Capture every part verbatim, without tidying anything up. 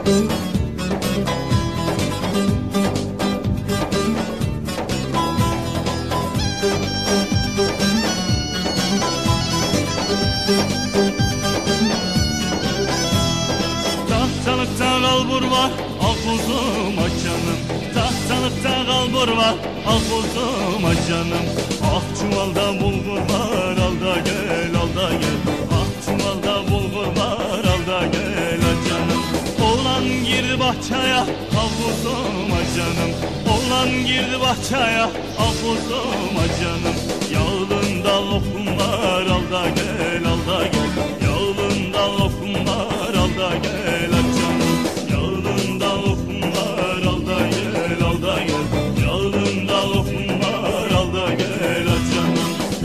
Tahtalıkta kalbur var, al kuzuma canım. Tahtalıkta kalbur var, al kuzuma canım. Ah çuvalda bulgur var, al da gel, al da gel. Ah çuvalda bulgur var, al da gel canım. Oğlan girdi bahçeye, al kuzuma canım. Oğlan girdi bahçeye, al kuzuma canım. Yağlında lokum var, al da gel, al da gel. Yağlında lokum var, al da gel canım. Yağlında lokum var, al da gel, al da gel. Yağlında lokum var, al da gel canım.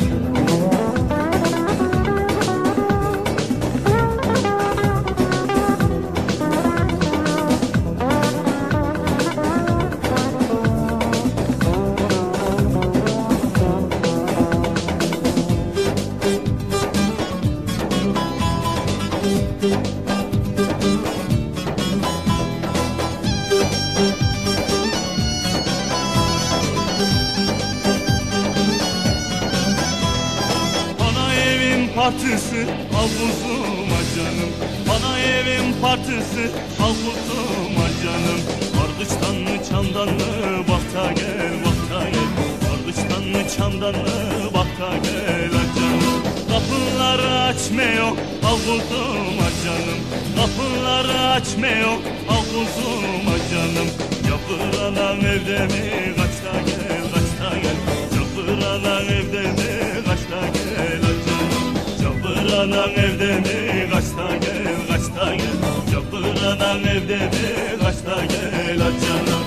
Partisi al kuzuma canım. Bana evin partisi al kuzuma canım. Ardıçtan mı çamdan mı bakta gel, bakta gel. Ardıçtan mı çamdan mı bakta gel canım. Kapıları açmıyor al kuzuma canım. Kapıları açmıyor al kuzuma canım. Yapır anam evde mi kaçta gel, kaçta gel. Yapır anam evde mi kaçta gel canım. Anan evde mi kaçta gel, kaçta gel. Yapır anan evde mi kaçta gel canım.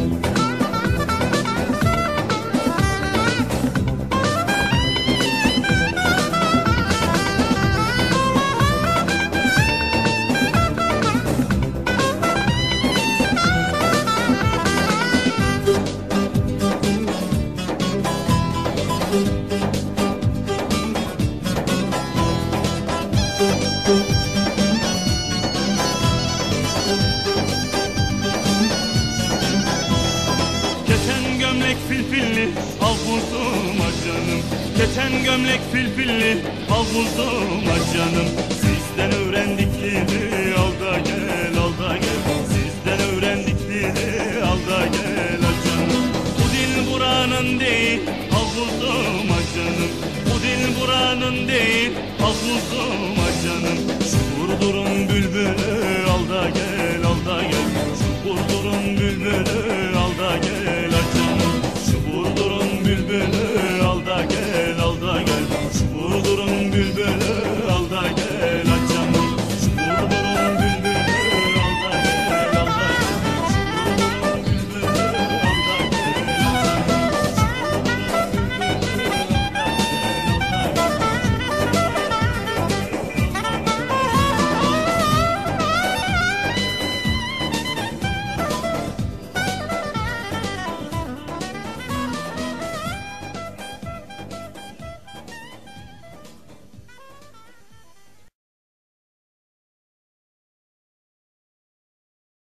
Keten gömlek filfilli al kuzuma canım. Keten gömlek filfilli al kuzuma canım. Sizden öğrendim